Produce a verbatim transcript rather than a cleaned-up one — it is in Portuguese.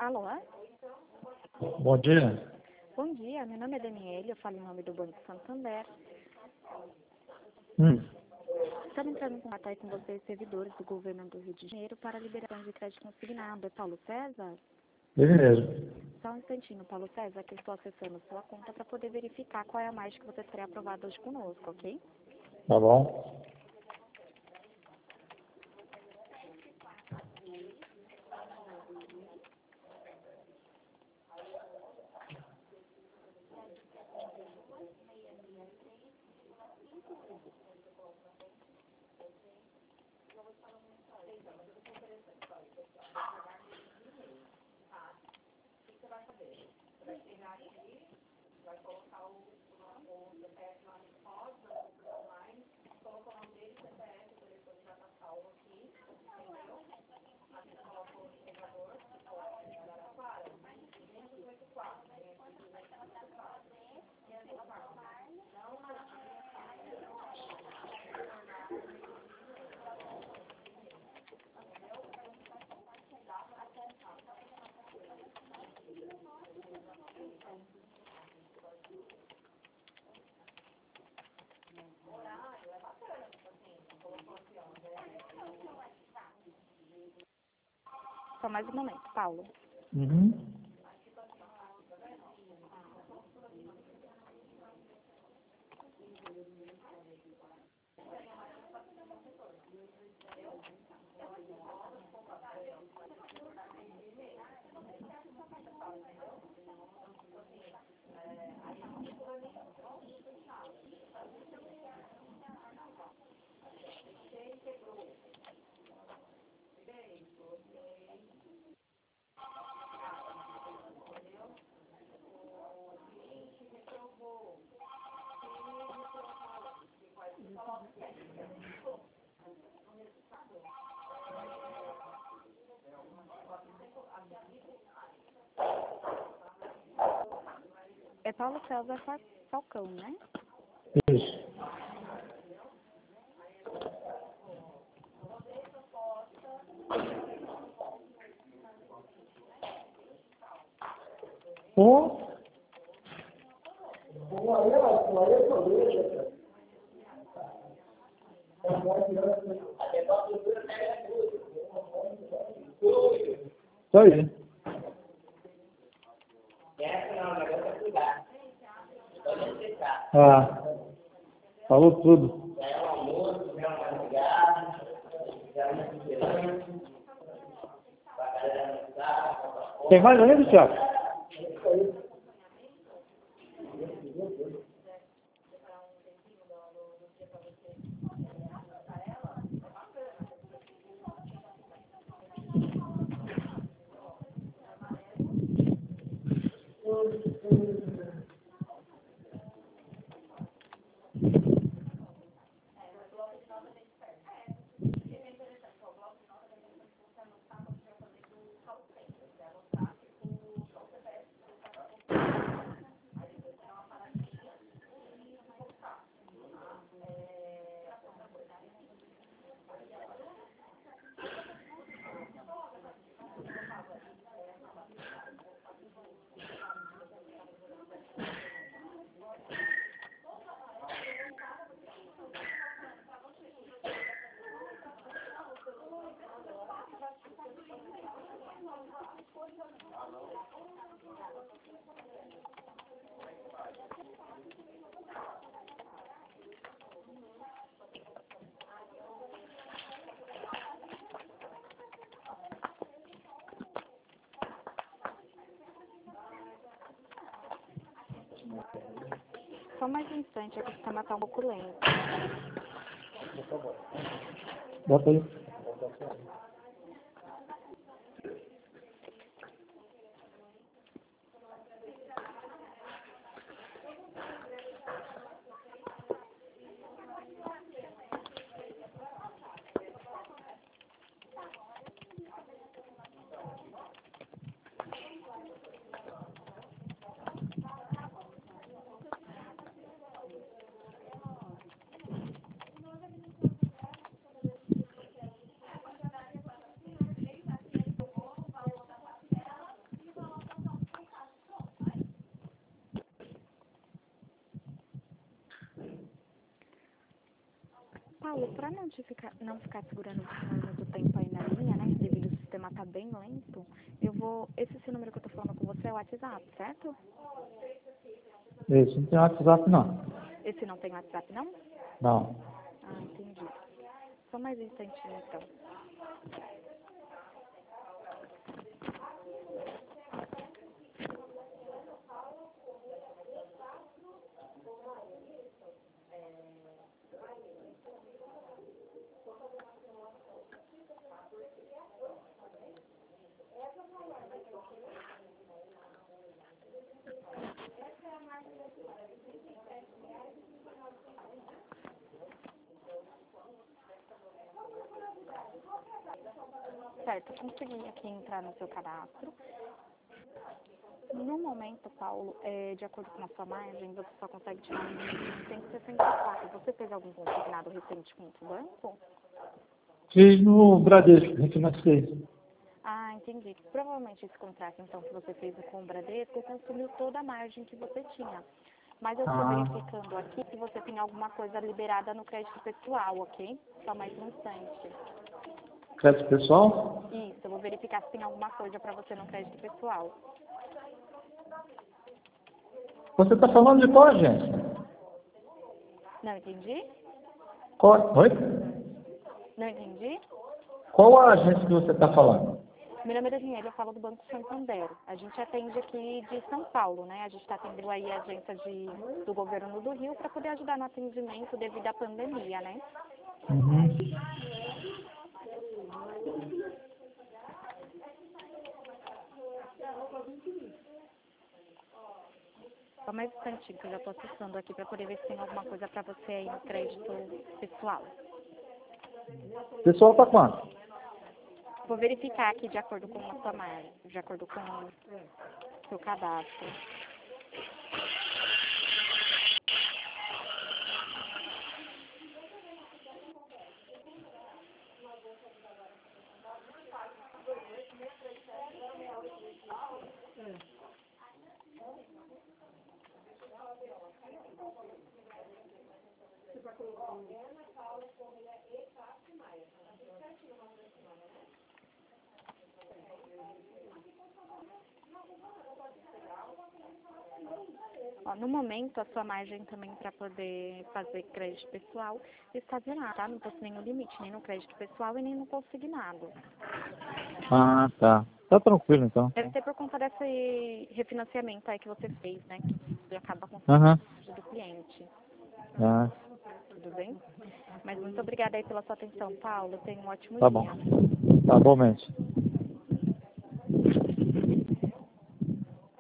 Alô? Bom dia. Bom dia, meu nome é Daniele, eu falo em nome do Banco Santander. Hum. Estamos entrando em contato aí com vocês, servidores do governo do Rio de Janeiro, para a liberação de crédito consignado. É Paulo César? Ele mesmo. Só um instantinho, Paulo César, que eu estou acessando sua conta para poder verificar qual é a margem que você terá aprovado hoje conosco, ok? Tá bom? Só mais um momento, Paulo. Uhum. É Paulo César Fa- Falcão, né? Isso. Pô. Isso aí. Ah, falou tudo. Tem mais ainda, Thiago? Só mais um instante, é que o sistema está um pouco lento. Bota aí. Paulo, para não, te ficar, não ficar segurando muito tempo aí na linha, né, devido ao sistema estar tá bem lento, eu vou... Esse seu número que eu tô falando com você é o WhatsApp, certo? Esse não tem WhatsApp, não. Esse não tem WhatsApp, não? Não. Ah, entendi. Só mais um instantinho, então. Certo, consegui aqui entrar no seu cadastro. No momento, Paulo, é, de acordo com a sua margem, você só consegue tirar cento e sessenta e quatro. Você fez algum consignado recente com o banco? Fiz no Bradesco, refinancei. Ah, entendi. Provavelmente esse contrato, então, que você fez com o Bradesco, consumiu toda a margem que você tinha. Mas eu estou Ah, verificando aqui se você tem alguma coisa liberada no crédito pessoal, ok? Só mais um instante. crédito pessoal? Isso, eu vou verificar se tem alguma coisa para você no crédito pessoal. Você está falando de qual agência? Não entendi? Qual... Oi? Não entendi? Qual a agência que você está falando? Meu nome é Daniela, eu falo do Banco Santander. A gente atende aqui de São Paulo, né? A gente está atendendo aí a agência de, do governo do Rio para poder ajudar no atendimento devido à pandemia, né? Uhum. Só mais um instantinho que eu já estou acessando aqui para poder ver se tem alguma coisa para você aí no crédito pessoal. Pessoal tá quanto? Vou verificar aqui de acordo com a sua margem, de acordo com o seu cadastro. Ó, no momento, a sua margem também para poder fazer crédito pessoal está zerada, tá? Não posso nenhum limite, nem no crédito pessoal e nem no consignado. Ah, tá. Tá tranquilo, então. Deve ser por conta desse refinanciamento aí que você fez, né? Que acaba com Aham. o do cliente. Ah, Tudo bem? Mas muito obrigada aí pela sua atenção, Paulo. Tenha um ótimo tá dia. bom. Tá bom, mente.